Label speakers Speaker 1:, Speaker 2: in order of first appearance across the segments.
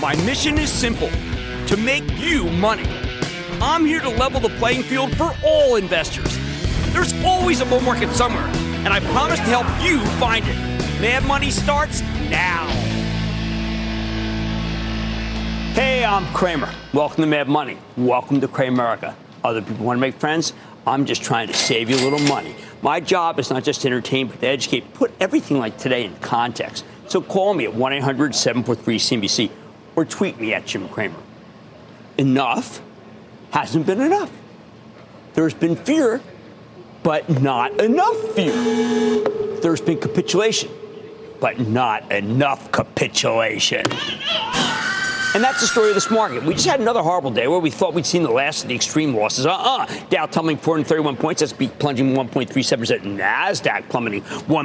Speaker 1: My mission is simple, to make you money. I'm here to level the playing field for all investors. There's always a bull market somewhere, and I promise to help you find it. Mad Money starts now. Hey, I'm Cramer. Welcome to Mad Money. Welcome to Cramerica. Other people want to make friends? I'm just trying to save you a little money. My job is not just to entertain, but to educate, put everything like today in context. So call me at 1-800-743-CNBC or tweet me at Jim Cramer. Enough hasn't been enough. There's been fear, but not enough fear. There's been capitulation, but not enough capitulation. And that's the story of this market. We just had another horrible day where we thought we'd seen the last of the extreme losses. Dow tumbling 431 points. S&P plunging 1.37%. NASDAQ plummeting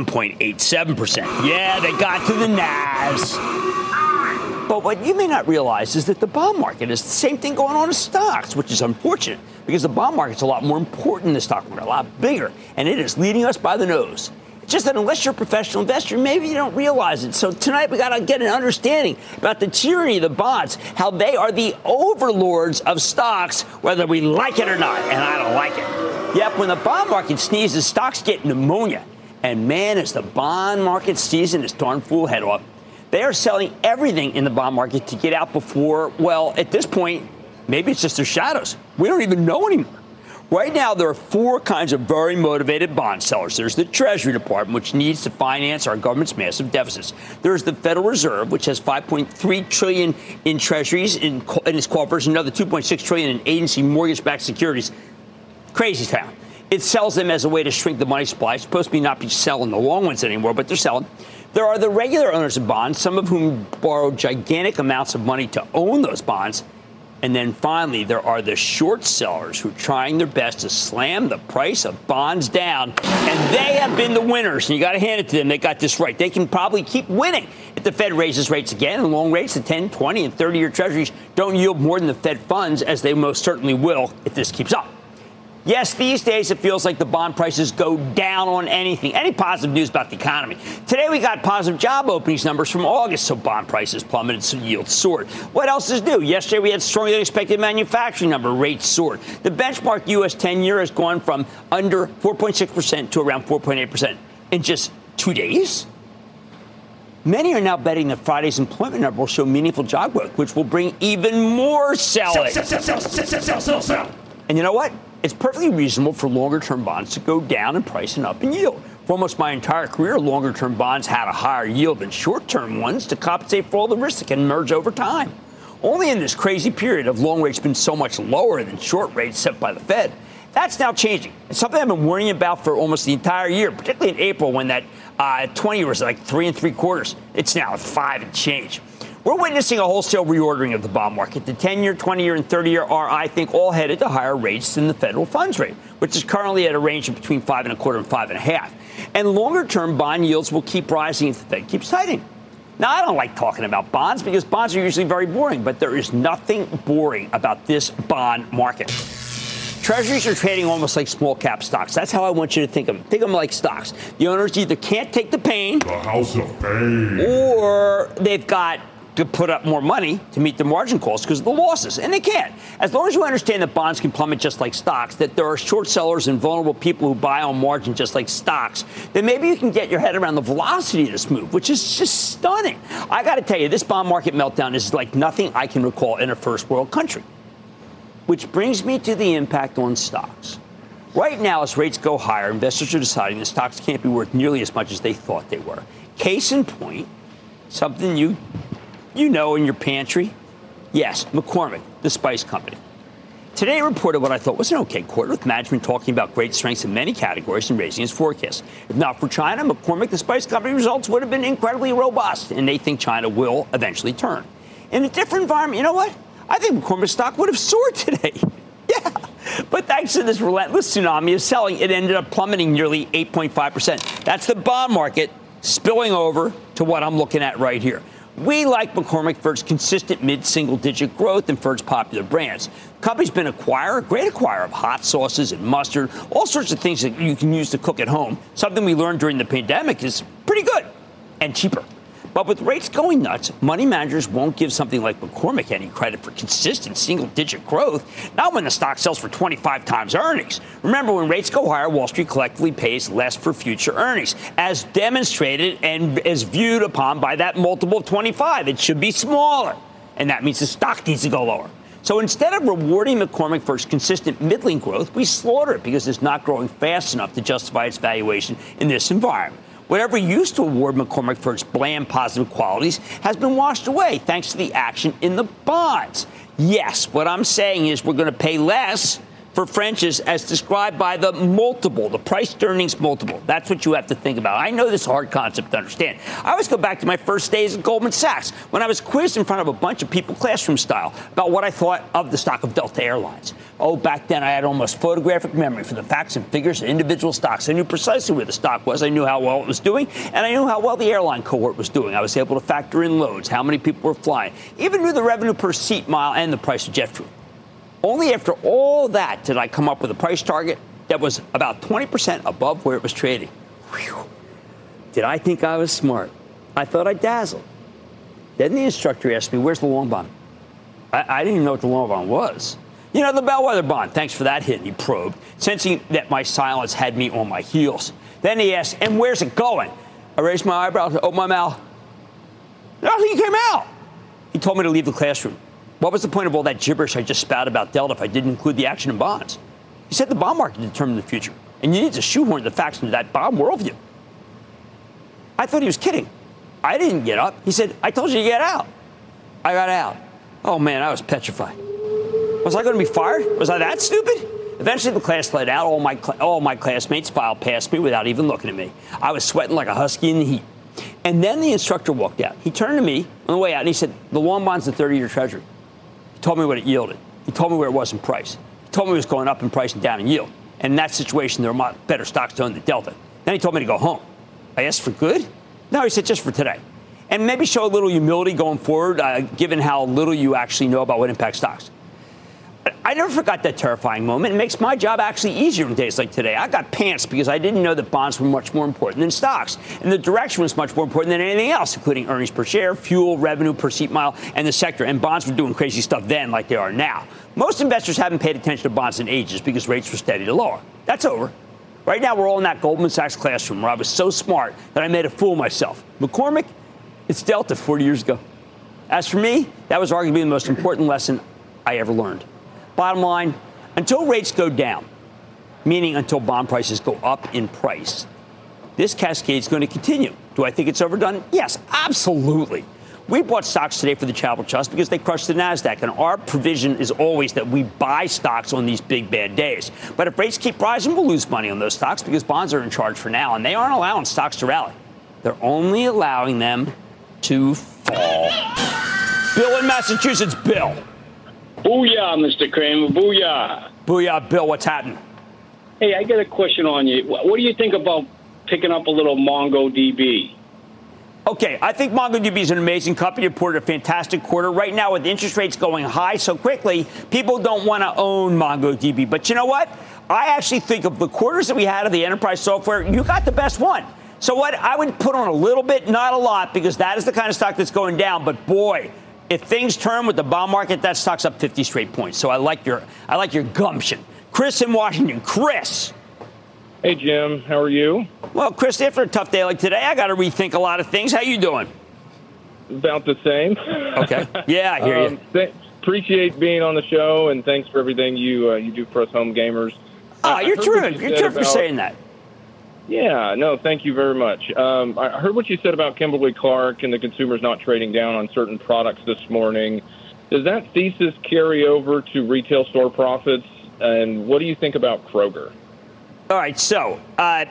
Speaker 1: 1.87%. Yeah, they got to the NAS. But what you may not realize is that the bond market is the same thing going on in stocks, which is unfortunate because the bond market's a lot more important than the stock market, a lot bigger, and it is leading us by the nose. It's just that unless you're a professional investor, maybe you don't realize it. So tonight we got to get an understanding about the tyranny of the bonds, how they are the overlords of stocks, whether we like it or not, and I don't like it. Yep, when the bond market sneezes, stocks get pneumonia. And man, is the bond market sneezing its darn fool head off. They are selling everything in the bond market to get out before, well, at this point, maybe it's just their shadows. We don't even know anymore. Right now, there are four kinds of very motivated bond sellers. There's the Treasury Department, which needs to finance our government's massive deficits. There's the Federal Reserve, which has $5.3 trillion in treasuries in its coffers, another $2.6 trillion in agency mortgage-backed securities. Crazy town. It sells them as a way to shrink the money supply. It's supposed to be not be selling the long ones anymore, but they're selling. There are the regular owners of bonds, some of whom borrow gigantic amounts of money to own those bonds. And then finally, there are the short sellers who are trying their best to slam the price of bonds down. And they have been the winners. And you got to hand it to them. They got this right. They can probably keep winning if the Fed raises rates again. And long rates, the 10, 20, and 30-year treasuries don't yield more than the Fed funds, as they most certainly will if this keeps up. Yes, these days it feels like the bond prices go down on anything, any positive news about the economy. Today we got positive job openings numbers from August, so bond prices plummeted, so yields soared. What else is new? Yesterday we had stronger than expected manufacturing number, rates soared. The benchmark U.S. 10-year has gone from under 4.6% to around 4.8% in just 2 days. Many are now betting that Friday's employment number will show meaningful job growth, which will bring even more selling. Sell. And you know what? It's perfectly reasonable for longer-term bonds to go down in price and up in yield. For almost my entire career, longer-term bonds had a higher yield than short-term ones to compensate for all the risks that can emerge over time. Only in this crazy period have long rates been so much lower than short rates set by the Fed. That's now changing. It's something I've been worrying about for almost the entire year, particularly in April when that 20-year was like 3 3/4. It's now at 5 and change. We're witnessing a wholesale reordering of the bond market. The 10-year, 20-year, and 30-year are, I think, all headed to higher rates than the federal funds rate, which is currently at a range of between 5.25% and 5.5%. And longer-term bond yields will keep rising if the Fed keeps tightening. Now, I don't like talking about bonds because bonds are usually very boring, but there is nothing boring about this bond market. Treasuries are trading almost like small-cap stocks. That's how I want you to think of them. Think of them like stocks. The owners either can't take the pain,
Speaker 2: the house of pain,
Speaker 1: or they've got to put up more money to meet the margin calls because of the losses, and they can't. As long as you understand that bonds can plummet just like stocks, that there are short sellers and vulnerable people who buy on margin just like stocks, then maybe you can get your head around the velocity of this move, which is just stunning. I got to tell you, this bond market meltdown is like nothing I can recall in a first world country. Which brings me to the impact on stocks. Right now, as rates go higher, investors are deciding that stocks can't be worth nearly as much as they thought they were. Case in point, something you know in your pantry. Yes, McCormick, the spice company. Today reported what I thought was an okay quarter, with management talking about great strengths in many categories and raising its forecast. If not for China, McCormick, the spice company, results would have been incredibly robust, and they think China will eventually turn. In a different environment, you know what? I think McCormick stock would have soared today. Yeah. But thanks to this relentless tsunami of selling, it ended up plummeting nearly 8.5%. That's the bond market spilling over to what I'm looking at right here. We like McCormick for its consistent mid-single-digit growth and for its popular brands. The company's been a great acquirer of hot sauces and mustard, all sorts of things that you can use to cook at home. Something we learned during the pandemic is pretty good and cheaper. But with rates going nuts, money managers won't give something like McCormick any credit for consistent single-digit growth, not when the stock sells for 25 times earnings. Remember, when rates go higher, Wall Street collectively pays less for future earnings, as demonstrated and as viewed upon by that multiple of 25. It should be smaller, and that means the stock needs to go lower. So instead of rewarding McCormick for its consistent middling growth, we slaughter it because it's not growing fast enough to justify its valuation in this environment. Whatever used to award McCormick for its bland positive qualities has been washed away thanks to the action in the bonds. Yes, what I'm saying is we're going to pay less for French's as described by the multiple, the price to earnings multiple. That's what you have to think about. I know this is a hard concept to understand. I always go back to my first days at Goldman Sachs when I was quizzed in front of a bunch of people, classroom style, about what I thought of the stock of Delta Airlines. Oh, back then I had almost photographic memory for the facts and figures of individual stocks. I knew precisely where the stock was. I knew how well it was doing, and I knew how well the airline cohort was doing. I was able to factor in loads, how many people were flying, even knew the revenue per seat mile and the price of jet fuel. Only after all that did I come up with a price target that was about 20% above where it was trading. Whew. Did I think I was smart? I thought I dazzled. Then the instructor asked me, where's the long bond? I didn't even know what the long bond was. You know, the bellwether bond. Thanks for that hint, he probed, sensing that my silence had me on my heels. Then he asked, and where's it going? I raised my eyebrows, opened my mouth. Nothing came out. He told me to leave the classroom. What was the point of all that gibberish I just spat about Delta if I didn't include the action in bonds? He said the bond market determined the future, and you need to shoehorn the facts into that bond worldview. I thought he was kidding. I didn't get up. He said, I told you to get out. I got out. Oh, man, I was petrified. Was I going to be fired? Was I that stupid? Eventually, the class let out. All my classmates filed past me without even looking at me. I was sweating like a husky in the heat. And then the instructor walked out. He turned to me on the way out, and he said, the long bond's the 30-year treasury. He told me what it yielded. He told me where it was in price. He told me it was going up in price and down in yield. And in that situation, there are better stocks to own than Delta. Then he told me to go home. I asked for good? No, he said just for today. And maybe show a little humility going forward, given how little you actually know about what impacts stocks. I never forgot that terrifying moment. It makes my job actually easier in days like today. I got pants because I didn't know that bonds were much more important than stocks. And the direction was much more important than anything else, including earnings per share, fuel, revenue per seat mile, and the sector. And bonds were doing crazy stuff then like they are now. Most investors haven't paid attention to bonds in ages because rates were steady to lower. That's over. Right now, we're all in that Goldman Sachs classroom where I was so smart that I made a fool of myself. McCormick, it's Delta 40 years ago. As for me, that was arguably the most important lesson I ever learned. Bottom line, until rates go down, meaning until bond prices go up in price, this cascade is going to continue. Do I think it's overdone? Yes, absolutely. We bought stocks today for the Charitable Trust because they crushed the NASDAQ, and our provision is always that we buy stocks on these big, bad days. But if rates keep rising, we'll lose money on those stocks because bonds are in charge for now, and they aren't allowing stocks to rally. They're only allowing them to fall. Bill in Massachusetts. Bill.
Speaker 2: Booyah, Mr. Cramer. Booyah.
Speaker 1: Booyah, Bill. What's happening?
Speaker 2: Hey, I got a question on you. What do you think about picking up a little MongoDB?
Speaker 1: Okay, I think MongoDB is an amazing company. It reported a fantastic quarter. Right now, with interest rates going high so quickly, people don't want to own MongoDB. But you know what? I actually think of the quarters that we had of the enterprise software, you got the best one. So what? I would put on a little bit, not a lot, because that is the kind of stock that's going down. But boy, if things turn with the bond market, that stock's up 50 straight points. So I like your gumption. Chris in Washington. Chris.
Speaker 3: Hey, Jim. How are you?
Speaker 1: Well, Chris, after a tough day like today, I got to rethink a lot of things. How you doing?
Speaker 3: About the same.
Speaker 1: Okay. Yeah, I hear you.
Speaker 3: Appreciate being on the show, and thanks for everything you do for us home gamers.
Speaker 1: Oh, you're true. You're true for saying that.
Speaker 3: Yeah, no, thank you very much. I heard what you said about Kimberly-Clark and the consumers not trading down on certain products this morning. Does that thesis carry over to retail store profits? And what do you think about Kroger?
Speaker 1: All right, so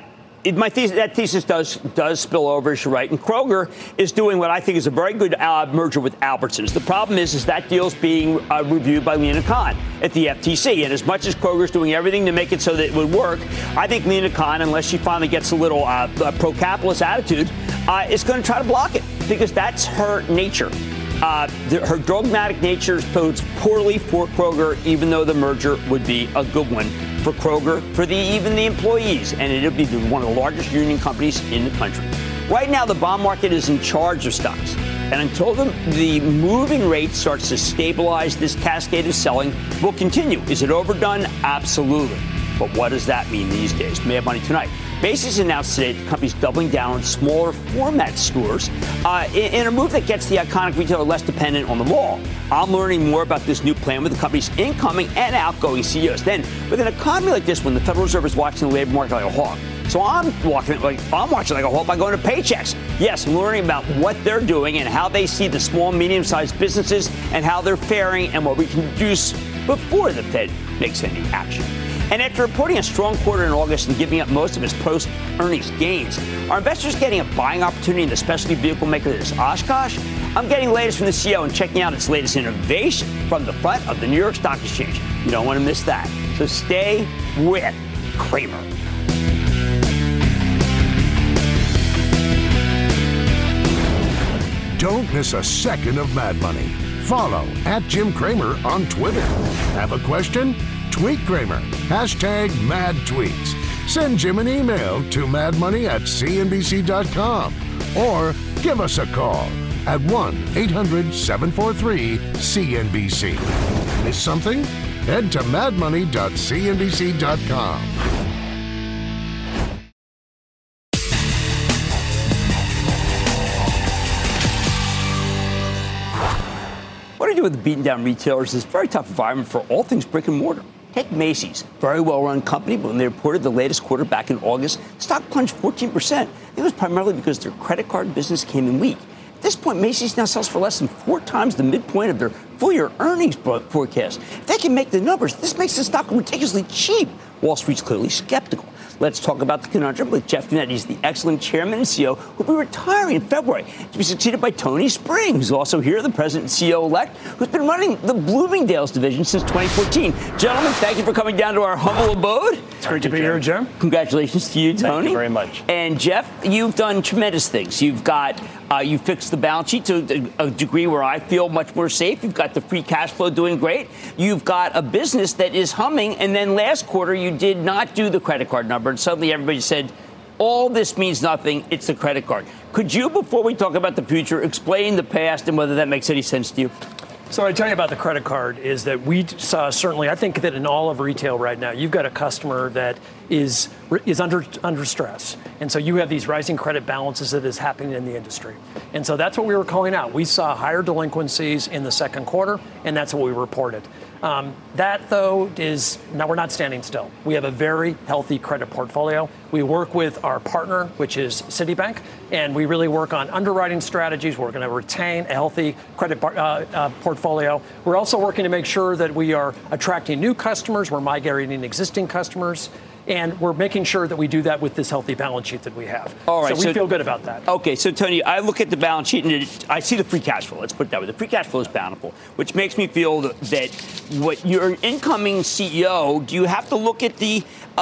Speaker 1: that thesis does spill over, as you're right. And Kroger is doing what I think is a very good merger with Albertsons. The problem is that deal's being reviewed by Lina Khan at the FTC. And as much as Kroger's doing everything to make it so that it would work, I think Lina Khan, unless she finally gets a little pro-capitalist attitude, is going to try to block it because that's her nature. Her dogmatic nature bodes poorly for Kroger, even though the merger would be a good one for Kroger, for even the employees, and it'll be one of the largest union companies in the country. Right now, the bond market is in charge of stocks. And until the moving rate starts to stabilize, this cascade of selling will continue. Is it overdone? Absolutely. But what does that mean these days? Mad Money tonight. Macy's announced today the company's doubling down on smaller format stores in a move that gets the iconic retailer less dependent on the mall. I'm learning more about this new plan with the company's incoming and outgoing CEOs. Then, with an economy like this one, the Federal Reserve is watching the labor market like a hawk. So I'm watching like a hawk by going to Paychex. Yes, I'm learning about what they're doing and how they see the small, medium-sized businesses and how they're faring and what we can do before the Fed makes any action. And after reporting a strong quarter in August and giving up most of its post-earnings gains, are investors getting a buying opportunity in the specialty vehicle maker that is Oshkosh? I'm getting the latest from the CEO and checking out its latest innovation from the front of the New York Stock Exchange. You don't want to miss that. So stay with Cramer.
Speaker 4: Don't miss a second of Mad Money. Follow @Jim Cramer on Twitter. Have a question? Tweet Cramer. #MadTweets. Send Jim an email to madmoney@cnbc.com or give us a call at 1-800-743-CNBC. Miss something? Head to madmoney.cnbc.com.
Speaker 1: What I do with the beaten down retailers is a very tough environment for all things brick and mortar. Take Macy's, very well-run company, but when they reported the latest quarter back in August, stock plunged 14%. It was primarily because their credit card business came in weak. At this point, Macy's now sells for less than 4 times the midpoint of their full-year earnings forecast. If they can make the numbers, this makes the stock ridiculously cheap. Wall Street's clearly skeptical. Let's talk about the conundrum with Jeff Gennette. He's the excellent chairman and CEO who will be retiring in February to be succeeded by Tony Spring, who's also here, the president and CEO-elect, who's been running the Bloomingdale's division since 2014. Gentlemen, thank you for coming down to our humble abode.
Speaker 5: It's great to be here, Jim.
Speaker 1: Congratulations to you, Tony.
Speaker 5: Thank you very much.
Speaker 1: And Jeff, you've done tremendous things. You've got you fixed the balance sheet to a degree where I feel much more safe. You've got the free cash flow doing great. You've got a business that is humming. And then last quarter, you did not do the credit card number. And suddenly everybody said, all this means nothing. It's the credit card. Could you, before we talk about the future, explain the past and whether that makes any sense to you?
Speaker 5: So what I tell you about the credit card is that we saw certainly, I think that in all of retail right now, you've got a customer that is under stress. And so you have these rising credit balances that is happening in the industry. And so that's what we were calling out. We saw higher delinquencies in the second quarter, and that's what we reported. That, though, is now we're not standing still. We have a very healthy credit portfolio. We work with our partner, which is Citibank, and we really work on underwriting strategies. We're going to retain a healthy credit portfolio. We're also working to make sure that we are attracting new customers. We're migrating existing customers. And we're making sure that we do that with this healthy balance sheet that we have.
Speaker 1: All right,
Speaker 5: so we feel good about that.
Speaker 1: Okay, so Tony, I look at the balance sheet and I see the free cash flow. Let's put it that way. The free cash flow is bountiful, which makes me feel that what you're an incoming CEO, do you have to look at the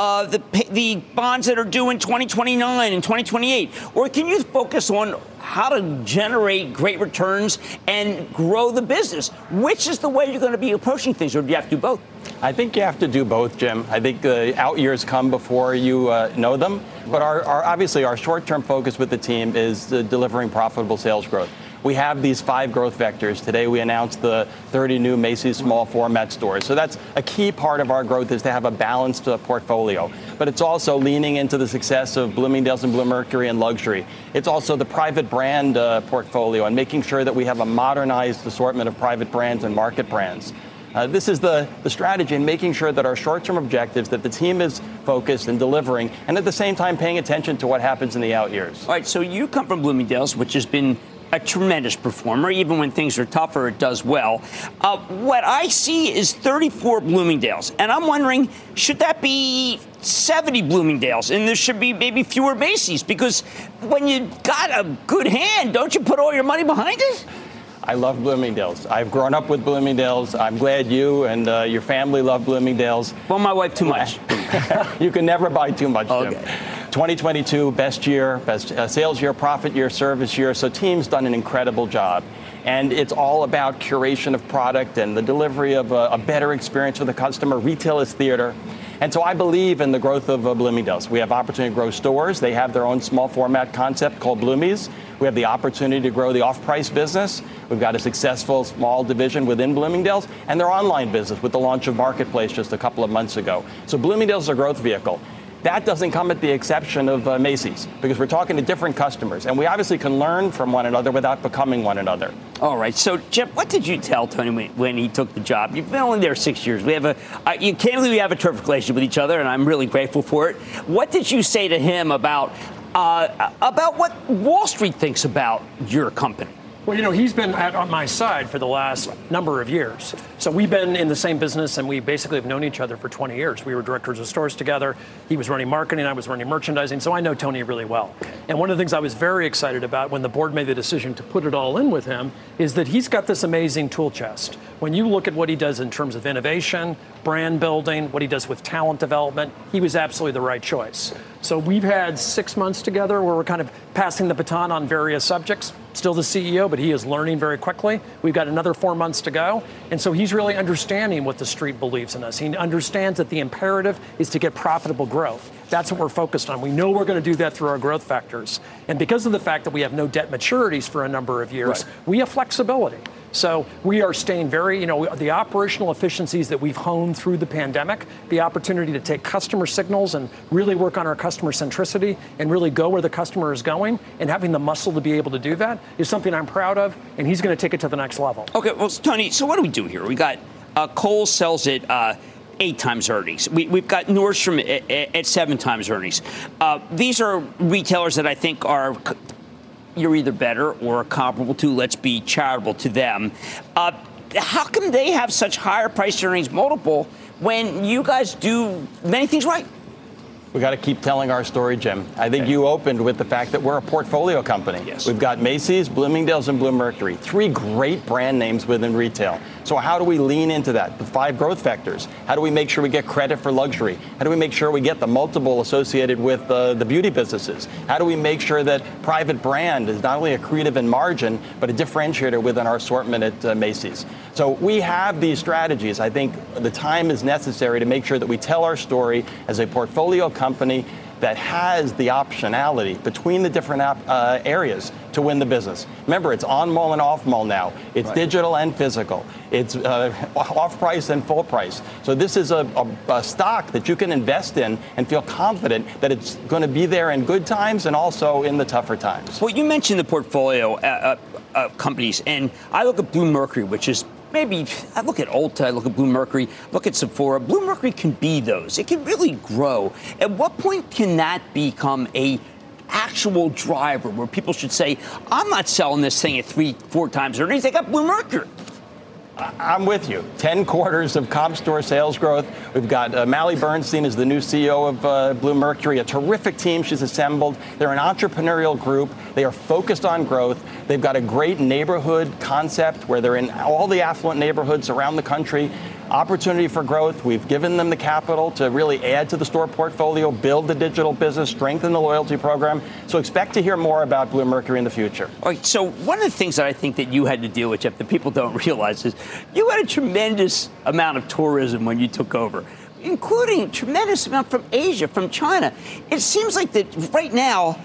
Speaker 1: bonds that are due in 2029 and 2028, or can you focus on how to generate great returns and grow the business? Which is the way you're going to be approaching things, or do you have to do both?
Speaker 6: I think you have to do both, Jim. I think the out years come before you know them. But obviously our short-term focus with the team is delivering profitable sales growth. We have these 5 growth vectors. Today we announced the 30 new Macy's small format stores. So that's a key part of our growth, is to have a balanced portfolio. But it's also leaning into the success of Bloomingdale's and Bluemercury and luxury. It's also the private brand portfolio and making sure that we have a modernized assortment of private brands and market brands. This is the strategy, in making sure that our short-term objectives, that the team is focused and delivering, and at the same time paying attention to what happens in the out years.
Speaker 1: All right, so you come from Bloomingdale's, which has been a tremendous performer. Even when things are tougher, it does well. What I see is 34 Bloomingdale's, and I'm wondering, should that be 70 Bloomingdale's, and there should be maybe fewer Macy's? Because when you got a good hand, don't you put all your money behind it?
Speaker 6: I love Bloomingdale's. I've grown up with Bloomingdale's. I'm glad you and your family love Bloomingdale's.
Speaker 1: Well, my wife too much.
Speaker 6: You can never buy too much, Jim.
Speaker 1: Okay.
Speaker 6: 2022, best year, best sales year, profit year, service year. So team's done an incredible job. And it's all about curation of product and the delivery of a better experience for the customer. Retail is theater. And so I believe in the growth of Bloomingdale's. We have opportunity to grow stores. They have their own small format concept called Bloomies. We have the opportunity to grow the off-price business. We've got a successful small division within Bloomingdale's and their online business with the launch of Marketplace just a couple of months ago. So Bloomingdale's is a growth vehicle. That doesn't come at the exception of Macy's, because we're talking to different customers, and we obviously can learn from one another without becoming one another.
Speaker 1: All right. So, Jim, what did you tell Tony when he took the job? You've been only there 6 years. We have candidly, we have a terrific relationship with each other, and I'm really grateful for it. What did you say to him about what Wall Street thinks about your company?
Speaker 5: Well, he's been on my side for the last number of years. So we've been in the same business, and we basically have known each other for 20 years. We were directors of stores together. He was running marketing. I was running merchandising. So I know Tony really well. And one of the things I was very excited about when the board made the decision to put it all in with him is that he's got this amazing tool chest. When you look at what he does in terms of innovation, brand building, what he does with talent development, he was absolutely the right choice. So we've had 6 months together where we're kind of passing the baton on various subjects. Still the CEO, but he is learning very quickly. We've got another 4 months to go. And so he's really understanding what the street believes in us. He understands that the imperative is to get profitable growth. That's what we're focused on. We know we're going to do that through our growth factors. And because of the fact that we have no debt maturities for a number of years, we have flexibility. So we are staying very, the operational efficiencies that we've honed through the pandemic, the opportunity to take customer signals and really work on our customer centricity and really go where the customer is going, and having the muscle to be able to do that is something I'm proud of, and he's going to take it to the next level.
Speaker 1: Okay, well, Tony, so what do we do here? We got Kohl's sells at 8 times earnings. We've got Nordstrom at 7 times earnings. These are retailers that I think are you're either better or comparable to. Let's be charitable to them. How come they have such higher price earnings multiple when you guys do many things right?
Speaker 6: We got to keep telling our story, Jim. I think you opened with the fact that we're a portfolio company.
Speaker 1: Yes.
Speaker 6: We've got Macy's, Bloomingdale's, and Bluemercury, 3 great brand names within retail. So how do we lean into that? The 5 growth vectors. How do we make sure we get credit for luxury? How do we make sure we get the multiple associated with the beauty businesses? How do we make sure that private brand is not only accretive in margin, but a differentiator within our assortment at Macy's? So we have these strategies. I think the time is necessary to make sure that we tell our story as a portfolio company that has the optionality between the different areas to win the business. Remember, it's on mall and off mall now. It's digital and physical. It's off price and full price. So this is a stock that you can invest in and feel confident that it's going to be there in good times and also in the tougher times.
Speaker 1: Well, you mentioned the portfolio companies, and I look at Bluemercury, which is maybe, I look at Ulta, I look at Bluemercury, look at Sephora. Bluemercury can be those. It can really grow. At what point can that become a actual driver where people should say, I'm not selling this thing at 3-4 times earnings. They got Bluemercury.
Speaker 6: I'm with you. 10 quarters of comp store sales growth. We've got Mally Bernstein as the new CEO of Bluemercury, a terrific team she's assembled. They're an entrepreneurial group. They are focused on growth. They've got a great neighborhood concept where they're in all the affluent neighborhoods around the country. Opportunity for growth. We've given them the capital to really add to the store portfolio, build the digital business, strengthen the loyalty program. So expect to hear more about Bluemercury in the future.
Speaker 1: All right, so one of the things that I think that you had to deal with, Jeff, that people don't realize is you had a tremendous amount of tourism when you took over, including a tremendous amount from Asia, from China. It seems like that right now,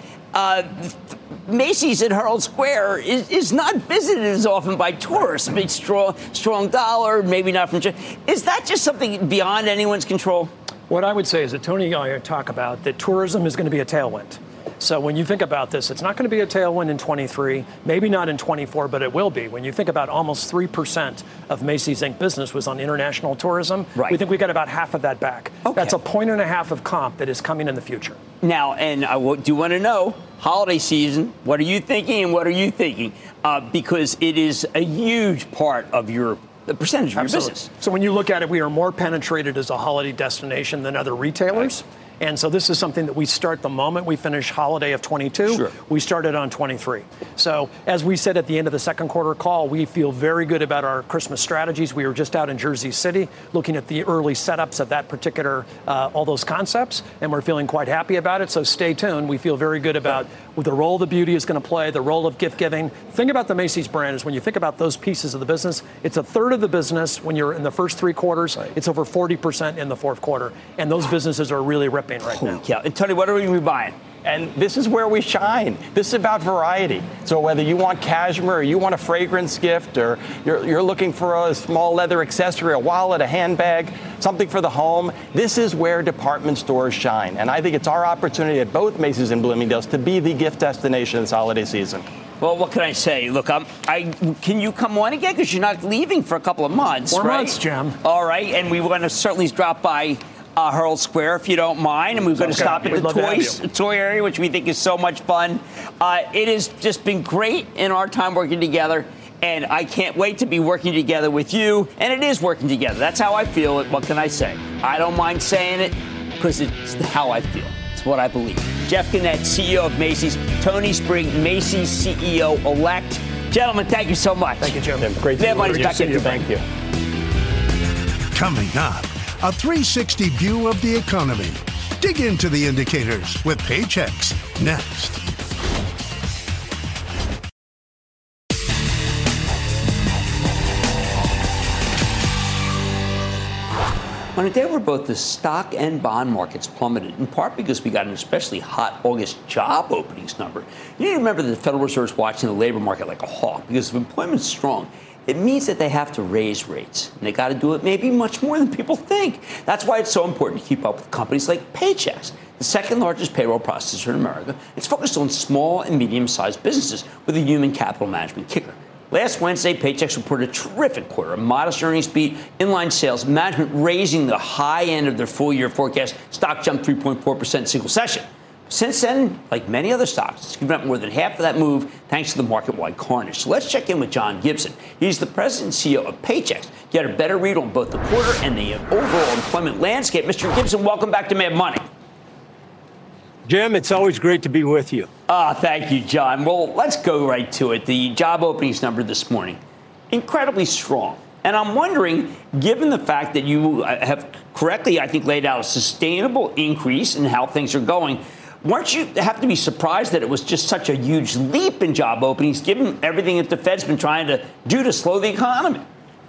Speaker 1: Macy's at Herald Square is not visited as often by tourists. I mean, strong dollar, maybe not from China. Is that just something beyond anyone's control?
Speaker 5: What I would say is that Tony and I talk about that tourism is going to be a tailwind. So when you think about this, it's not going to be a tailwind in 23, maybe not in 24, but it will be. When you think about almost 3% of Macy's Inc. business was on international tourism, we think we got about half of that back. Okay. That's 1.5 points of comp that is coming in the future.
Speaker 1: Now, and I do want to know, holiday season, what are you thinking and what are you thinking? Because it is a huge part of the percentage of your business.
Speaker 5: So when you look at it, we are more penetrated as a holiday destination than other retailers. And so this is something that we start the moment we finish holiday of 22.
Speaker 1: Sure.
Speaker 5: We started on 23. So as we said at the end of the second quarter call, we feel very good about our Christmas strategies. We were just out in Jersey City looking at the early setups of that particular, all those concepts, and we're feeling quite happy about it. So stay tuned. We feel very good about the role the beauty is going to play, the role of gift giving. The thing about the Macy's brand is when you think about those pieces of the business, it's a third of the business when you're in the first 3 quarters. Right. It's over 40% in the fourth quarter. And those businesses are really ripping right now.
Speaker 1: Yeah. And Tony, what are we buying?
Speaker 6: And this is where we shine. This is about variety. So whether you want cashmere or you want a fragrance gift or you're looking for a small leather accessory, a wallet, a handbag, something for the home, this is where department stores shine. And I think it's our opportunity at both Macy's and Bloomingdale's to be the gift destination this holiday season.
Speaker 1: Well, what can I say? Look, can you come on again? Because you're not leaving for a couple of months,
Speaker 5: 4
Speaker 1: right?
Speaker 5: months, Jim.
Speaker 1: All right. And we want to certainly drop by Herald Square, if you don't mind, and we're going to stop at the toy area, which we think is so much fun. It has just been great in our time working together, and I can't wait to be working together with you, and it is working together. That's how I feel. What can I say? I don't mind saying it because it's how I feel. It's what I believe. Jeff Gennette, CEO of Macy's. Tony Spring, Macy's CEO-elect. Gentlemen, thank you so much.
Speaker 5: Thank you, Jim.
Speaker 6: Great to
Speaker 1: see you.
Speaker 6: Thank you.
Speaker 4: Coming up, a 360 view of the economy. Dig into the indicators with Paychex next.
Speaker 1: On a day where both the stock and bond markets plummeted, in part because we got an especially hot August job openings number, you need to remember that the Federal Reserve is watching the labor market like a hawk, because if employment's strong, it means that they have to raise rates, and they got to do it maybe much more than people think. That's why it's so important to keep up with companies like Paychex, the second largest payroll processor in America. It's focused on small and medium-sized businesses with a human capital management kicker. Last Wednesday, Paychex reported a terrific quarter, a modest earnings beat, inline sales, management raising the high end of their full-year forecast. Stock jumped 3.4% in single session. Since then, like many other stocks, it's given up more than half of that move thanks to the market-wide carnage. So let's check in with John Gibson. He's the president and CEO of Paychex. Get a better read on both the quarter and the overall employment landscape. Mr. Gibson, welcome back to Mad Money.
Speaker 7: Jim, it's always great to be with you.
Speaker 1: Thank you, John. Well, let's go right to it. The job openings number this morning, incredibly strong. And I'm wondering, given the fact that you have correctly, I think, laid out a sustainable increase in how things are going, weren't you have to be surprised that it was just such a huge leap in job openings, given everything that the Fed's been trying to do to slow the economy?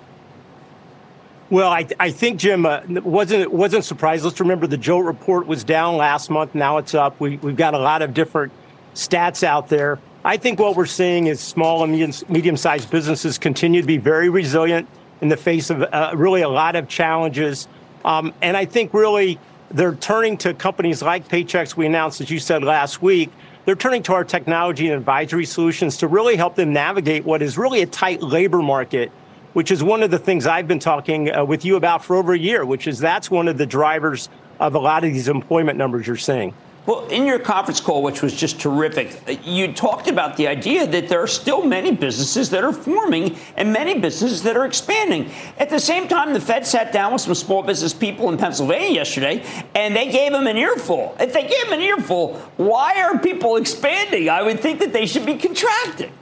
Speaker 7: Well, I think, Jim, wasn't surprised. Let's remember the JOLT report was down last month. Now it's up. We've got a lot of different stats out there. I think what we're seeing is small and medium-sized businesses continue to be very resilient in the face of really a lot of challenges. And I think really they're turning to companies like Paychex, we announced, as you said last week. They're turning to our technology and advisory solutions to really help them navigate what is really a tight labor market, which is one of the things I've been talking with you about for over a year, which is that's one of the drivers of a lot of these employment numbers you're seeing.
Speaker 1: Well, in your conference call, which was just terrific, you talked about the idea that there are still many businesses that are forming and many businesses that are expanding. At the same time, the Fed sat down with some small business people in Pennsylvania yesterday, and they gave them an earful. If they gave them an earful, why are people expanding? I would think that they should be contracting.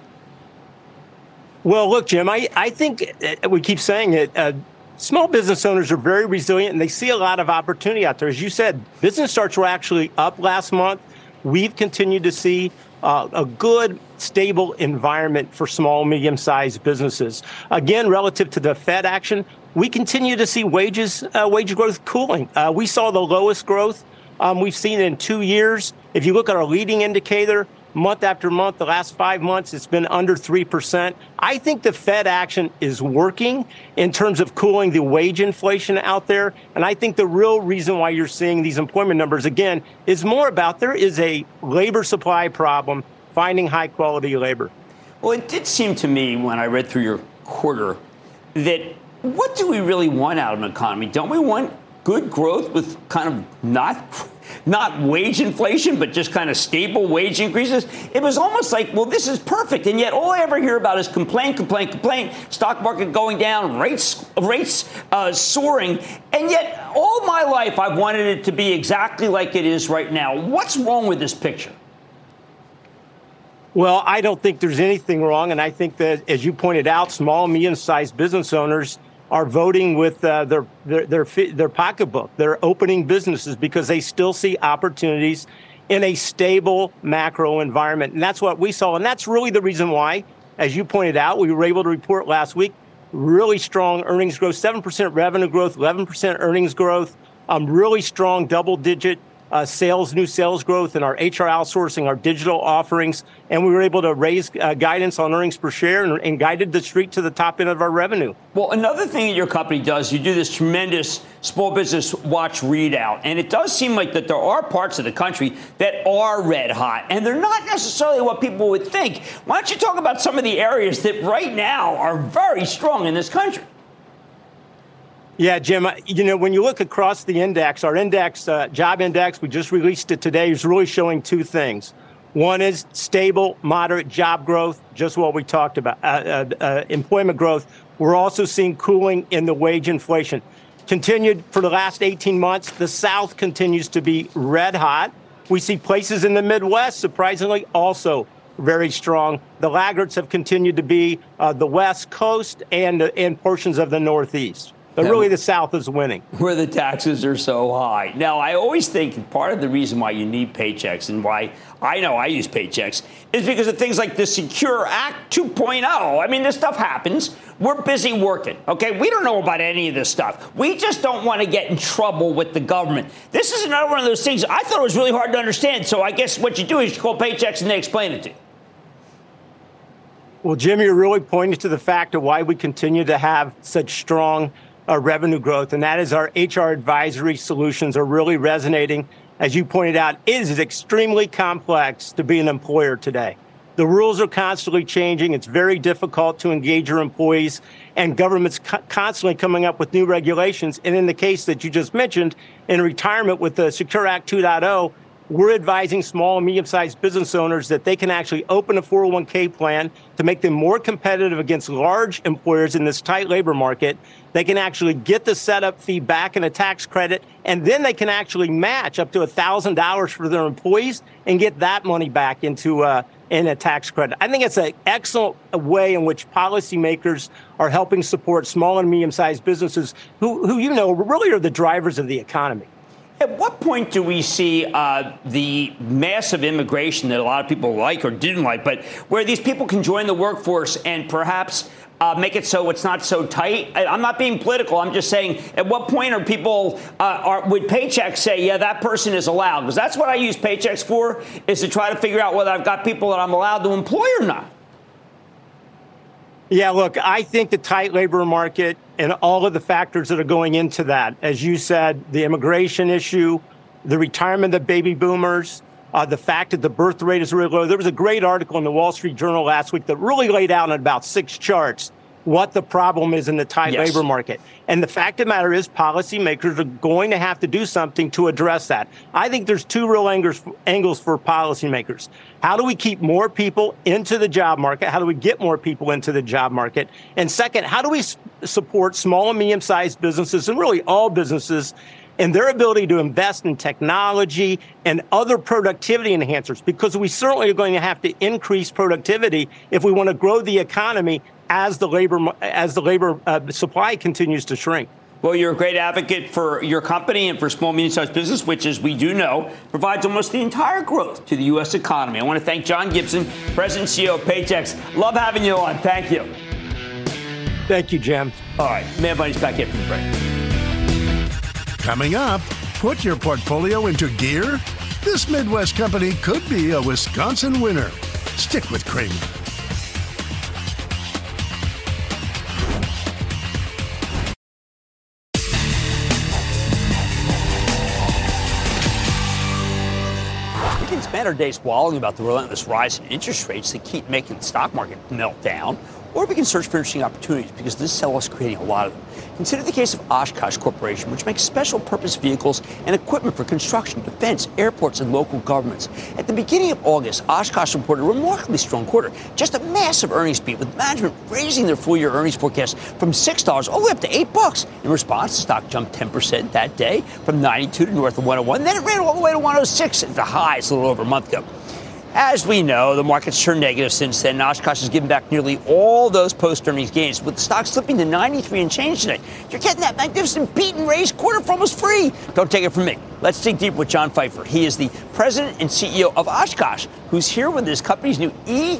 Speaker 7: Well, look, Jim, I think we keep saying it. Small business owners are very resilient, and they see a lot of opportunity out there. As you said, business starts were actually up last month. We've continued to see a good, stable environment for small, medium-sized businesses. Again, relative to the Fed action, we continue to see wage growth cooling. We saw the lowest growth we've seen in 2 years. If you look at our leading indicator, month after month, the last 5 months, it's been under 3%. I think the Fed action is working in terms of cooling the wage inflation out there. And I think the real reason why you're seeing these employment numbers, again, is more about there is a labor supply problem, finding high quality labor.
Speaker 1: Well, it did seem to me when I read through your quarter that what do we really want out of an economy? Don't we want good growth with kind of not not wage inflation, but just kind of stable wage increases. It was almost like, well, this is perfect. And yet all I ever hear about is complaint. Stock market going down, rates soaring. And yet all my life I've wanted it to be exactly like it is right now. What's wrong with this picture?
Speaker 7: Well, I don't think there's anything wrong. And I think that, as you pointed out, small, medium-sized business owners are voting with their pocketbook. They're opening businesses because they still see opportunities in a stable macro environment. And that's what we saw. And that's really the reason why, as you pointed out, we were able to report last week, really strong earnings growth, 7% revenue growth, 11% earnings growth, really strong double-digit new sales growth in our HR outsourcing, our digital offerings, and we were able to raise guidance on earnings per share and guided the street to the top end of our revenue.
Speaker 1: Well, another thing that your company does, you do this tremendous small business watch readout, and it does seem like that there are parts of the country that are red hot, and they're not necessarily what people would think. Why don't you talk about some of the areas that right now are very strong in this country?
Speaker 7: Yeah, Jim, when you look across the index, our index, job index, we just released it today, is really showing two things. One is stable, moderate job growth, just what we talked about, employment growth. We're also seeing cooling in the wage inflation. Continued for the last 18 months, the South continues to be red hot. We see places in the Midwest, surprisingly, also very strong. The laggards have continued to be the West Coast and portions of the Northeast. But really, the South is winning. Where
Speaker 1: the taxes are so high. Now, I always think part of the reason why you need paychecks and why I know I use paychecks is because of things like the Secure Act 2.0. I mean, this stuff happens. We're busy working, okay? We don't know about any of this stuff. We just don't want to get in trouble with the government. This is another one of those things I thought it was really hard to understand. So I guess what you do is you call paychecks and they explain it to you.
Speaker 7: Well, Jim, you're really pointing to the fact of why we continue to have such strong revenue growth, and that is our HR advisory solutions are really resonating. As you pointed out, it is extremely complex to be an employer today. The rules are constantly changing. It's very difficult to engage your employees, and government's constantly coming up with new regulations. And in the case that you just mentioned, in retirement with the Secure Act 2.0, we're advising small and medium-sized business owners that they can actually open a 401k plan to make them more competitive against large employers in this tight labor market. They can actually get the setup fee back in a tax credit, and then they can actually match up to $1,000 for their employees and get that money back into in a tax credit. I think it's an excellent way in which policymakers are helping support small and medium-sized businesses who really are the drivers of the economy.
Speaker 1: At what point do we see the massive immigration that a lot of people like or didn't like, but where these people can join the workforce and perhaps make it so it's not so tight? I'm not being political. I'm just saying, at what point are people, would paychecks say, yeah, that person is allowed? Because that's what I use paychecks for, is to try to figure out whether I've got people that I'm allowed to employ or not.
Speaker 7: Yeah, look, I think the tight labor market and all of the factors that are going into that, as you said, the immigration issue, the retirement of baby boomers, the fact that the birth rate is really low. There was a great article in the Wall Street Journal last week that really laid out in about 6 charts what the problem is in the tight labor market. And the fact of the matter is policymakers are going to have to do something to address that. I think there's 2 real angles for policymakers. How do we keep more people into the job market? How do we get more people into the job market? And second, how do we support small and medium-sized businesses and really all businesses in their ability to invest in technology and other productivity enhancers? Because we certainly are going to have to increase productivity if we want to grow the economy as the labor supply continues to shrink.
Speaker 1: Well, you're a great advocate for your company and for small, medium-sized business, which, as we do know, provides almost the entire growth to the U.S. economy. I want to thank John Gibson, President and CEO of Paychex. Love having you on. Thank you.
Speaker 7: Thank you, Jim.
Speaker 1: All right. Mad Money's back after the break.
Speaker 4: Coming up, put your portfolio into gear? This Midwest company could be a Wisconsin winner. Stick with Cramer.
Speaker 1: We can spend our days wallowing about the relentless rise in interest rates that keep making the stock market melt down. or we can search for interesting opportunities because this sell is creating a lot of them. Consider the case of Oshkosh Corporation, which makes special purpose vehicles and equipment for construction, defense, airports, and local governments. At the beginning of August, Oshkosh reported a remarkably strong quarter, just a massive earnings beat, with management raising their full-year earnings forecast from $6 all the way up to $8. In response, the stock jumped 10% that day, from 92 to north of 101. Then it ran all the way to 106 at the highs a little over a month ago. As we know, the market's turned negative since then. Oshkosh has given back nearly all those post-earnings gains, with the stock slipping to 93 and change today. You're getting that magnificent beat and raise quarter for almost free. Don't take it from me. Let's dig deep with John Pfeiffer. He is the president and CEO of Oshkosh, who's here with his company's new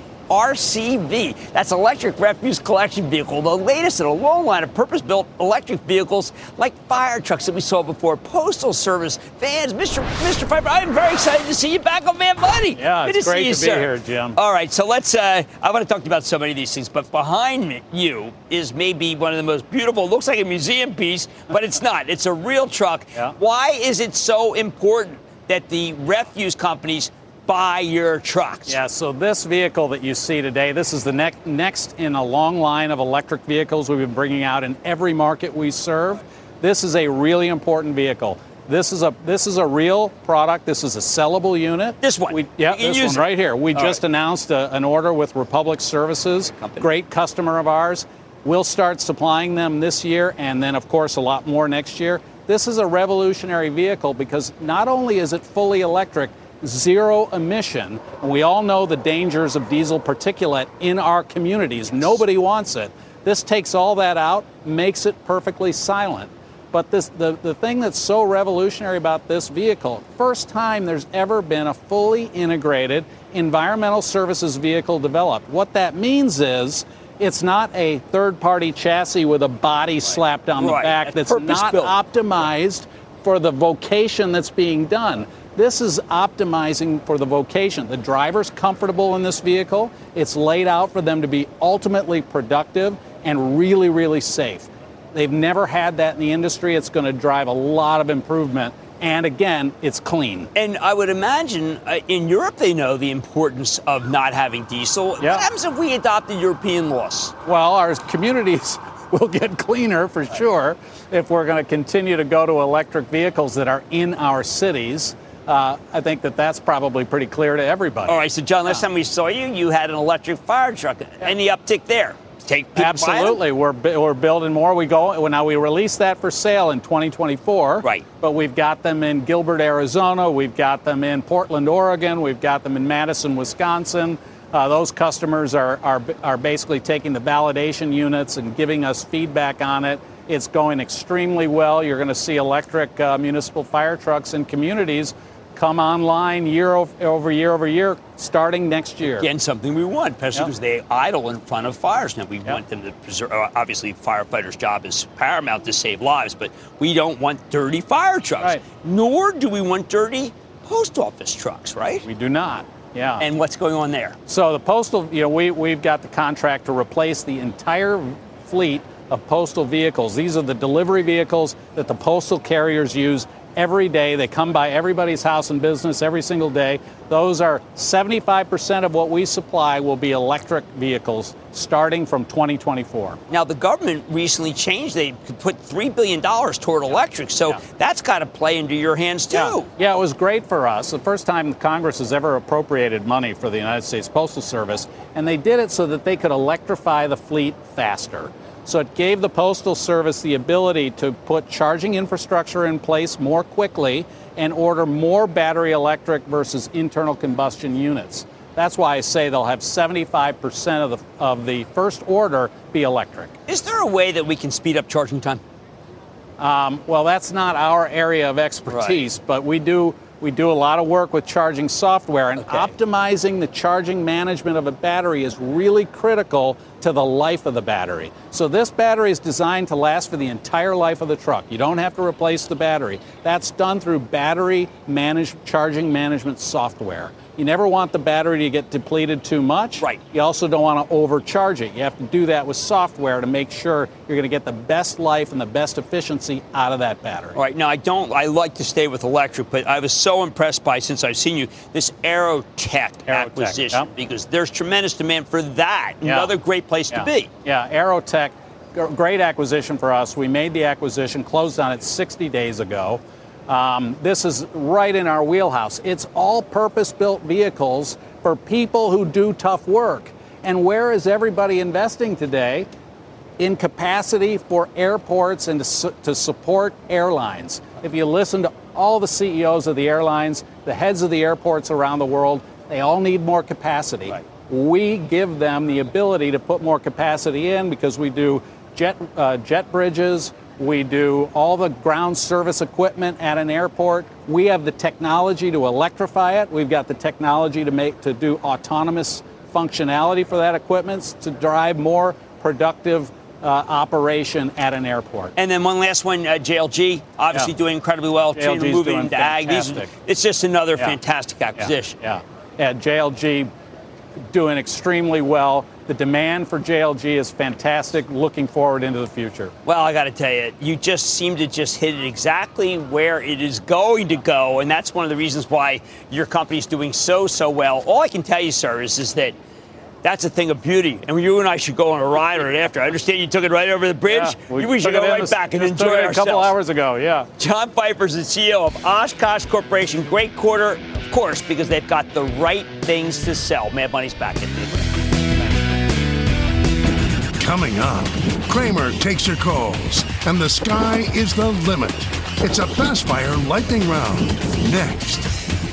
Speaker 1: ERCV. That's Electric Refuse Collection Vehicle, the latest in a long line of purpose-built electric vehicles like fire trucks that we saw before, postal service vans. Mr. Pfeiffer, I'm very excited to see you back on Mad Money.
Speaker 8: Yeah,
Speaker 1: Good
Speaker 8: it's great
Speaker 1: to
Speaker 8: to be here, Jim.
Speaker 1: All right, so let's, I want to talk about so many of these things, but behind you is maybe one of the most beautiful, looks like a museum piece, but it's not. It's a real truck.
Speaker 8: Yeah.
Speaker 1: Why is it so important that the refuse companies buy your trucks?
Speaker 8: Yeah, so this vehicle that you see today, this is the next in a long line of electric vehicles we've been bringing out in every market we serve. This is a really important vehicle. This is a real product. This is a sellable unit.
Speaker 1: This one?
Speaker 8: This one right here. We just announced an order with Republic Services, great customer of ours. We'll start supplying them this year and then, of course, a lot more next year. This is a revolutionary vehicle because not only is it fully electric, zero emission, and we all know the dangers of diesel particulate in our communities. Nobody wants it. This takes all that out, makes it perfectly silent. But the thing that's so revolutionary about this vehicle, first time there's ever been a fully integrated environmental services vehicle developed. What that means is it's not a third-party chassis with a body slapped on the back that's not optimized for the vocation that's being done. This is optimizing for the vocation. The driver's comfortable in this vehicle. It's laid out for them to be ultimately productive and really, really safe. They've never had that in the industry. It's going to drive a lot of improvement. And again, it's clean.
Speaker 1: And I would imagine in Europe they know the importance of not having diesel.
Speaker 8: Yeah.
Speaker 1: What happens if we adopt the European laws?
Speaker 8: Well, our communities will get cleaner for sure if we're going to continue to go to electric vehicles that are in our cities. I think that's probably pretty clear to everybody.
Speaker 1: All right, so John, last time we saw you, you had an electric fire truck. Any uptick there?
Speaker 8: Absolutely, we're building more. Now we released that for sale in 2024.
Speaker 1: Right.
Speaker 8: But we've got them in Gilbert, Arizona. We've got them in Portland, Oregon. We've got them in Madison, Wisconsin. Those customers are basically taking the validation units and giving us feedback on it. It's going extremely well. You're going to see electric municipal fire trucks in communities come online year over year, starting next year.
Speaker 1: Again, something we want, especially because they idle in front of fires. Now, we want them to preserve. Obviously, firefighters' job is paramount to save lives, but we don't want dirty fire trucks.
Speaker 8: Right.
Speaker 1: Nor do we want dirty post office trucks, right?
Speaker 8: We do not. Yeah.
Speaker 1: And what's going on there?
Speaker 8: So the postal, we've got the contract to replace the entire fleet of postal vehicles. These are the delivery vehicles that the postal carriers use every day. They come by everybody's house and business every single day. Those are 75% of what we supply will be electric vehicles starting from 2024.
Speaker 1: Now, the government recently changed. They put $3 billion toward electric, so that's got to play into your hands, too.
Speaker 8: Yeah, it was great for us. The first time Congress has ever appropriated money for the United States Postal Service, and they did it so that they could electrify the fleet faster. So it gave the Postal Service the ability to put charging infrastructure in place more quickly and order more battery electric versus internal combustion units. That's why I say they'll have 75% of the first order be electric.
Speaker 1: Is there a way that we can speed up charging time?
Speaker 8: Well, that's not our area of expertise, but we do a lot of work with charging software, and optimizing the charging management of a battery is really critical to the life of the battery. So this battery is designed to last for the entire life of the truck. You don't have to replace the battery. That's done through battery charging management software. You never want the battery to get depleted too much.
Speaker 1: Right.
Speaker 8: You also don't want to overcharge it. You have to do that with software to make sure you're going to get the best life and the best efficiency out of that battery.
Speaker 1: All right. Now, I like to stay with electric, but I was so impressed by, since I've seen you, this Aerotech acquisition, because there's tremendous demand for that. Another great place place to be.
Speaker 8: Yeah, Aerotech, great acquisition for us. We made the acquisition, closed on it 60 days ago. This is right in our wheelhouse. It's all purpose-built vehicles for people who do tough work. And where is everybody investing today? In capacity for airports and to support airlines. If you listen to all the CEOs of the airlines, the heads of the airports around the world, they all need more capacity. Right. We give them the ability to put more capacity in because we do jet bridges, we do all the ground service equipment at an airport. We have the technology to electrify it. We've got the technology to do autonomous functionality for that equipment to drive more productive operation at an airport.
Speaker 1: And then one last one, JLG, obviously doing incredibly well.
Speaker 8: JLG's
Speaker 1: moving into ag. It's just another fantastic acquisition.
Speaker 8: Yeah, JLG doing extremely well. The demand for JLG is fantastic, looking forward into the future.
Speaker 1: Well, I got to tell you, you just seem to just hit it exactly where it is going to go, and that's one of the reasons why your company's doing so well. All I can tell you, sir, is that that's a thing of beauty, and you and I should go on a ride on it after. I understand you took it right over the bridge.
Speaker 8: Yeah,
Speaker 1: we should go right back and enjoy ourselves.
Speaker 8: A couple hours ago, yeah.
Speaker 1: John Pfeiffer is the CEO of Oshkosh Corporation. Great quarter, of course, because they've got the right things to sell. Mad Money's back in.
Speaker 4: Coming up, Cramer takes your calls, and the sky is the limit. It's a fast fire lightning round. Next.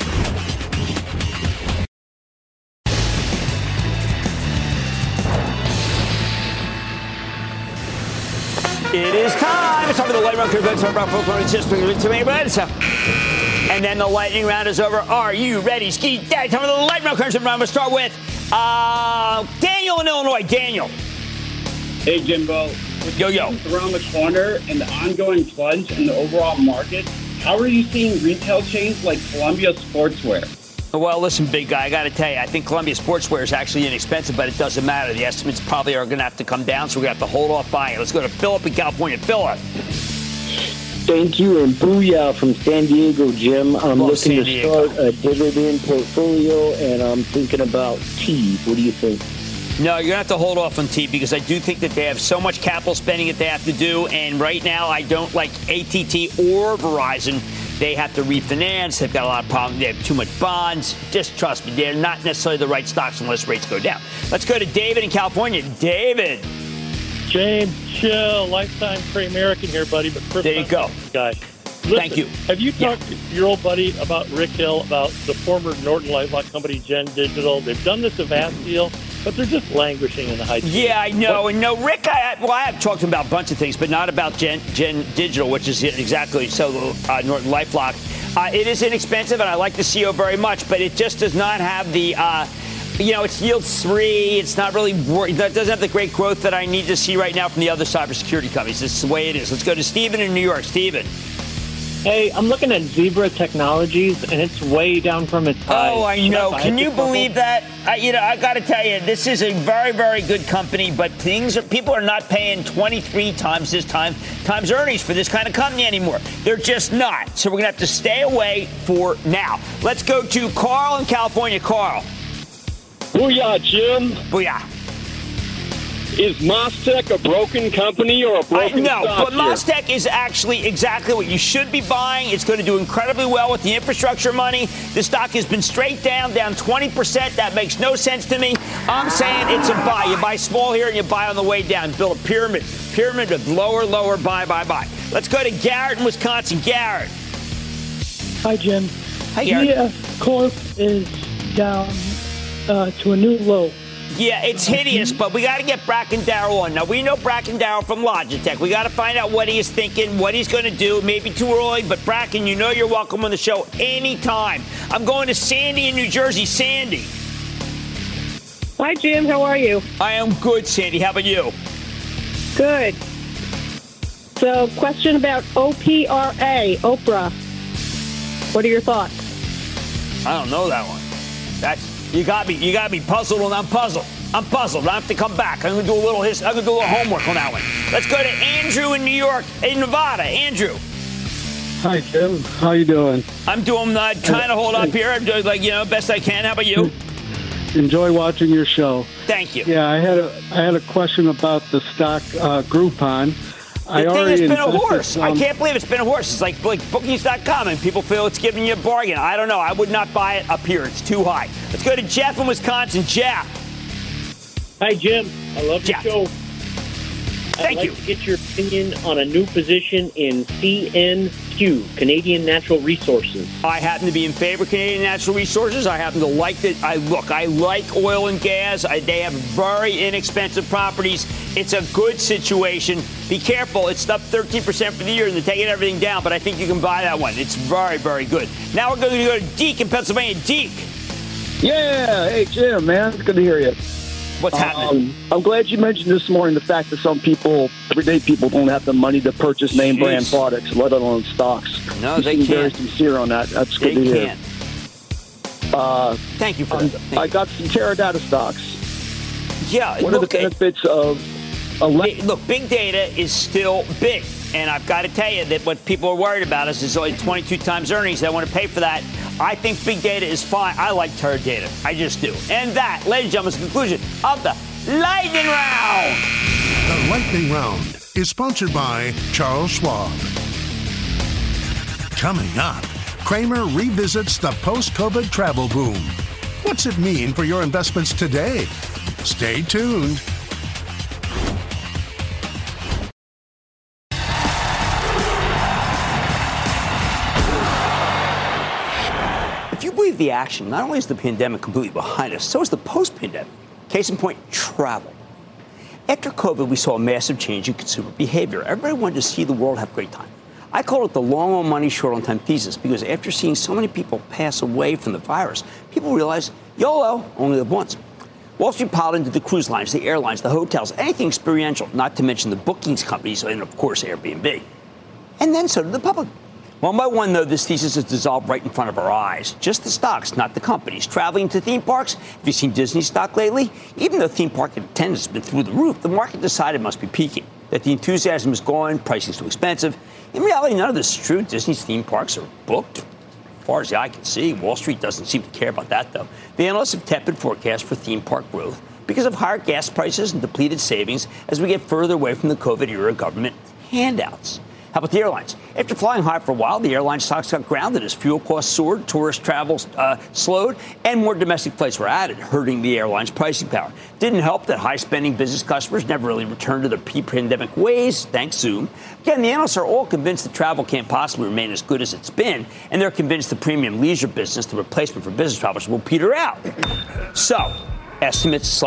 Speaker 1: It is time. It's time for the lightning round. And then the lightning round is over. Are you ready? Ski Daddy. Time for the lightning round. I'm going to start with Daniel in Illinois. Daniel.
Speaker 2: Hey, Jimbo.
Speaker 1: Yo.
Speaker 2: Around the corner and the ongoing plunge in the overall market, how are you seeing retail chains like Columbia Sportswear?
Speaker 1: Well, listen, big guy, I got to tell you, I think Columbia Sportswear is actually inexpensive, but it doesn't matter. The estimates probably are going to have to come down, so we're going to have to hold off buying it. Let's go to Philip in California. Philip.
Speaker 9: Thank you, and booyah from San Diego, Jim. I'm looking to start a dividend portfolio, and I'm thinking about T. What do you think?
Speaker 1: No, you're going to have to hold off on T because I do think that they have so much capital spending that they have to do, and right now I don't like AT&T or Verizon. They have to refinance. They've got a lot of problems. They have too much bonds. Just trust me, they're not necessarily the right stocks unless rates go down. Let's go to David in California. David.
Speaker 10: James, chill. Lifetime Cramerican here, buddy. But first,
Speaker 1: there you go.
Speaker 10: Guy. Listen,
Speaker 1: thank you.
Speaker 10: Have you talked to your old buddy about Rick Hill, about the former Norton LifeLock company, Gen Digital? They've done this Avast deal, but they're just languishing in the high.
Speaker 1: Yeah, I know. And no, Rick, I have talked to him about a bunch of things, but not about Gen Digital, which is exactly so Norton LifeLock. It is inexpensive, and I like the CEO very much, but it just does not have the, it's yield 3. It's not really, it doesn't have the great growth that I need to see right now from the other cybersecurity companies. It's the way it is. Let's go to Stephen in New York. Stephen.
Speaker 11: Hey, I'm looking at Zebra Technologies, and it's way down from its high.
Speaker 1: Oh, I know. Can you believe that? I got to tell you, this is a very, very good company, but people are not paying 23 times earnings for this kind of company anymore. They're just not. So we're going to have to stay away for now. Let's go to Carl in California. Carl.
Speaker 12: Booyah, Jim.
Speaker 1: Booyah.
Speaker 12: Is MasTec a broken company or a broken stock?
Speaker 1: No, but MasTec is actually exactly what you should be buying. It's going to do incredibly well with the infrastructure money. The stock has been straight down 20%. That makes no sense to me. I'm saying it's a buy. You buy small here and you buy on the way down. Build a pyramid of lower, buy. Let's go to Garrett in Wisconsin. Garrett.
Speaker 13: Hi, Jim.
Speaker 1: Hi, Garrett.
Speaker 13: Corp is down to a new low.
Speaker 1: Yeah, it's hideous, but we got to get Bracken Darrell on. Now, we know Bracken Darrell from Logitech. We got to find out what he is thinking, what he's going to do. Maybe too early, but Bracken, you know you're welcome on the show anytime. I'm going to Sandy in New Jersey. Sandy.
Speaker 14: Hi, Jim. How are you?
Speaker 1: I am good, Sandy. How about you?
Speaker 14: Good. So, question about OPRA, Oprah. What are your thoughts?
Speaker 1: I don't know that one. You got me puzzled, and I'm puzzled. I have to come back. I'm gonna do a little homework on that one. Let's go to Andrew in Nevada. Andrew.
Speaker 15: Hi, Jim. How you doing?
Speaker 1: I'm doing trying to hold up here. I'm doing best I can. How about you?
Speaker 15: Enjoy watching your show.
Speaker 1: Thank you.
Speaker 15: Yeah, I had a question about the stock Groupon.
Speaker 1: The thing has been a horse. I can't believe it's been a horse. It's like bookings.com, and people feel it's giving you a bargain. I don't know. I would not buy it up here. It's too high. Let's go to Jeff in Wisconsin. Jeff.
Speaker 16: Hi, Jim. I love your show. I'd like to get your opinion on a new position in CNQ, Canadian Natural Resources.
Speaker 1: I happen to be in favor of Canadian Natural Resources. I happen to like that. I like oil and gas. They have very inexpensive properties. It's a good situation. Be careful. It's up 13% for the year, and they're taking everything down, but I think you can buy that one. It's very, very good. Now we're going to go to Deke in Pennsylvania. Deke.
Speaker 17: Yeah. Hey, Jim, man. It's good to hear you.
Speaker 1: What's happening?
Speaker 17: I'm glad you mentioned this morning the fact that some people, everyday people, don't have the money to purchase name brand products, let alone stocks.
Speaker 1: No,
Speaker 17: you
Speaker 1: they
Speaker 17: seem
Speaker 1: can't.
Speaker 17: very sincere on that. That's good to hear.
Speaker 1: Thank you for that.
Speaker 17: I got some Teradata stocks.
Speaker 1: Yeah.
Speaker 17: What are the benefits of
Speaker 1: Look, big data is still big. And I've got to tell you that what people are worried about is only 22 times earnings. They want to pay for that. I think big data is fine. I like Teradata. I just do. And that, ladies and gentlemen, is the conclusion of the Lightning Round.
Speaker 4: The Lightning Round is sponsored by Charles Schwab. Coming up, Cramer revisits the post-COVID travel boom. What's it mean for your investments today? Stay tuned.
Speaker 1: If you believe the action, not only is the pandemic completely behind us, so is the post-pandemic. Case in point, travel. After COVID, we saw a massive change in consumer behavior. Everybody wanted to see the world, have a great time. I call it the long on money, short on time thesis because after seeing so many people pass away from the virus, people realized, YOLO, only live once. Wall Street piled into the cruise lines, the airlines, the hotels, anything experiential, not to mention the bookings companies and, of course, Airbnb. And then so did the public. One by one, though, this thesis is dissolved right in front of our eyes. Just the stocks, not the companies. Traveling to theme parks, have you seen Disney stock lately? Even though theme park attendance has been through the roof, the market decided it must be peaking, that the enthusiasm is gone, pricing's too expensive. In reality, none of this is true. Disney's theme parks are booked. As far as the eye can see, Wall Street doesn't seem to care about that, though. The analysts have tepid forecasts for theme park growth because of higher gas prices and depleted savings as we get further away from the COVID-era government handouts. How about the airlines? After flying high for a while, the airline stocks got grounded as fuel costs soared, tourist travel slowed, and more domestic flights were added, hurting the airline's pricing power. Didn't help that high-spending business customers never really returned to their pre-pandemic ways, thanks Zoom. Again, the analysts are all convinced that travel can't possibly remain as good as it's been, and they're convinced the premium leisure business, the replacement for business travelers, will peter out. So, estimates /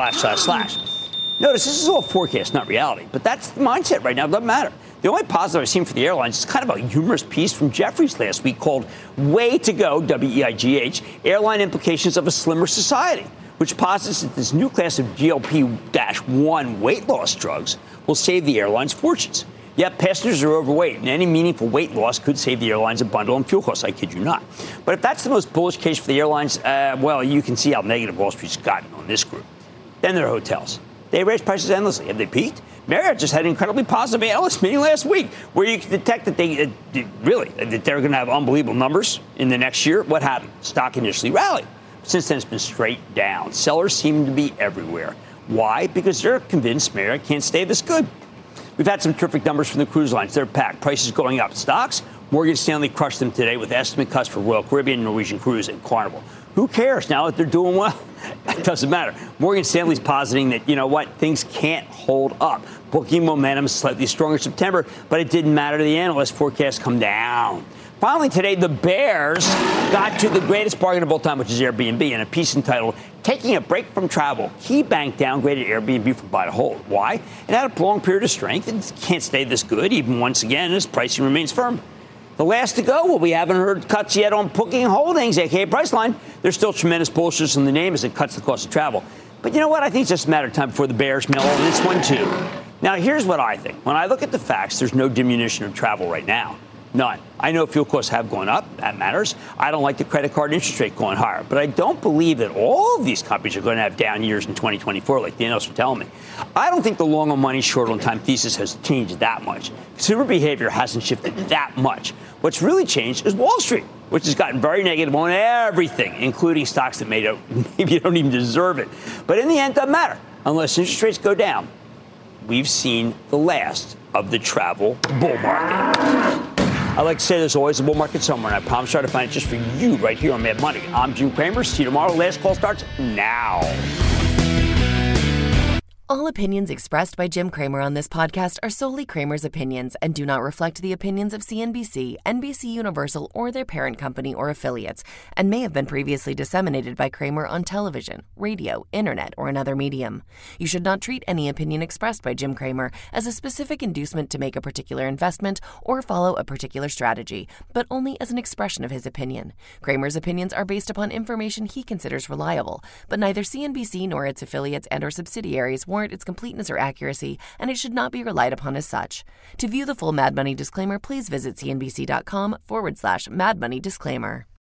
Speaker 1: Notice this is all forecast, not reality, but that's the mindset right now. It doesn't matter. The only positive I've seen for the airlines is kind of a humorous piece from Jefferies last week called Way to Go, WEIGH, Airline Implications of a Slimmer Society, which posits that this new class of GLP-1 weight loss drugs will save the airlines fortunes. Yet passengers are overweight, and any meaningful weight loss could save the airlines a bundle in fuel costs. I kid you not. But if that's the most bullish case for the airlines, well, you can see how negative Wall Street's gotten on this group. Then there are hotels. They raise prices endlessly. Have they peaked? Marriott just had an incredibly positive analyst meeting last week where you can detect that they're going to have unbelievable numbers in the next year. What happened? Stock initially rallied. Since then, it's been straight down. Sellers seem to be everywhere. Why? Because they're convinced Marriott can't stay this good. We've had some terrific numbers from the cruise lines. They're packed. Prices going up. Stocks, Morgan Stanley crushed them today with estimate cuts for Royal Caribbean, Norwegian Cruise, and Carnival. Who cares now that they're doing well? It doesn't matter. Morgan Stanley's positing that, you know what, things can't hold up. Booking momentum is slightly stronger in September, but it didn't matter to the analysts. Forecasts come down. Finally, today, the Bears got to the greatest bargain of all time, which is Airbnb, in a piece entitled, Taking a Break from Travel. KeyBank downgraded Airbnb from buy to hold. Why? It had a prolonged period of strength and can't stay this good, even once again, as pricing remains firm. The last to go, well, we haven't heard cuts yet on Booking Holdings, a.k.a. Priceline. There's still tremendous bullishness in the name as it cuts the cost of travel. But you know what? I think it's just a matter of time before the Bears mail on this one, too. Now, here's what I think. When I look at the facts, there's no diminution of travel right now. None. I know fuel costs have gone up. That matters. I don't like the credit card interest rate going higher. But I don't believe that all of these companies are going to have down years in 2024, like the analysts are telling me. I don't think the long on money, short on time thesis has changed that much. Consumer behavior hasn't shifted that much. What's really changed is Wall Street, which has gotten very negative on everything, including stocks that maybe don't even deserve it. But in the end, it doesn't matter. Unless interest rates go down, we've seen the last of the travel bull market. I like to say there's always a bull market somewhere, and I promise I'll try to find it just for you right here on Mad Money. I'm Jim Cramer. See you tomorrow. Last call starts now.
Speaker 18: All opinions expressed by Jim Cramer on this podcast are solely Cramer's opinions and do not reflect the opinions of CNBC, NBC Universal, or their parent company or affiliates, and may have been previously disseminated by Cramer on television, radio, internet, or another medium. You should not treat any opinion expressed by Jim Cramer as a specific inducement to make a particular investment or follow a particular strategy, but only as an expression of his opinion. Cramer's opinions are based upon information he considers reliable, but neither CNBC nor its affiliates and or subsidiaries warrant its completeness or accuracy, and it should not be relied upon as such. To view the full Mad Money disclaimer, please visit cnbc.com/Mad Money disclaimer.